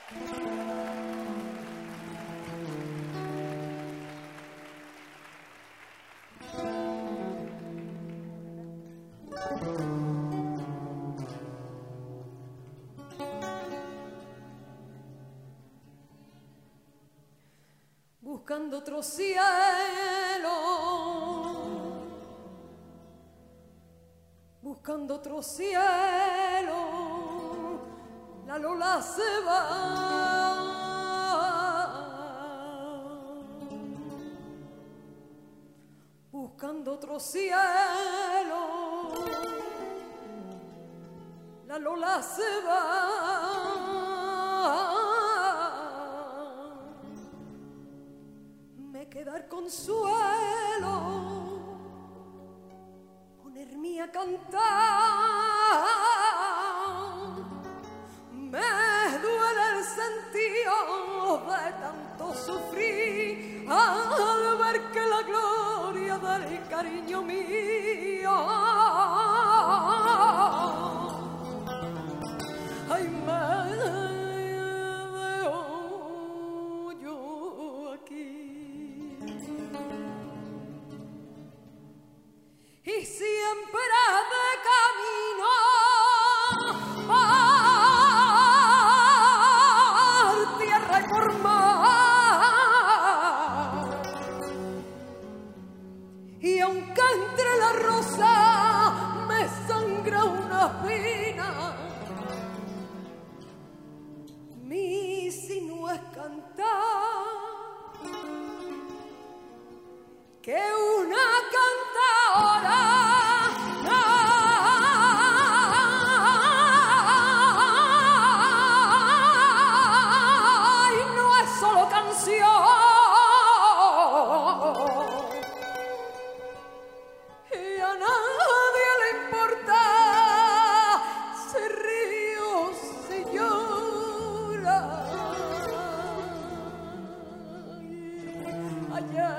Buscando otro cielo, buscando otro cielo, la Lola se va. Buscando otro cielo, la Lola se va. Quedar consuelo, ponerme a cantar, me duele el sentido de tanto sufrir al ver que la gloria del cariño mío, ay, me veo yo aquí. Y siempre de camino por tierra y por mar, y aunque entre la rosa me sangra una espina, mi si no es cantar, que una cantadora y no es solo canción, y a nadie le importa si río, si llora, allá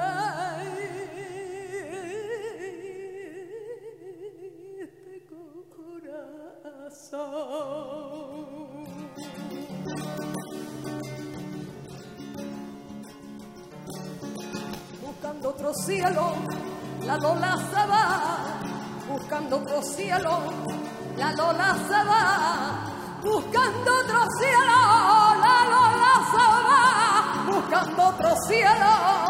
buscando otro cielo, la Lola se va. Buscando otro cielo, la Lola se va. Buscando otro cielo, la Lola se va. Buscando otro cielo.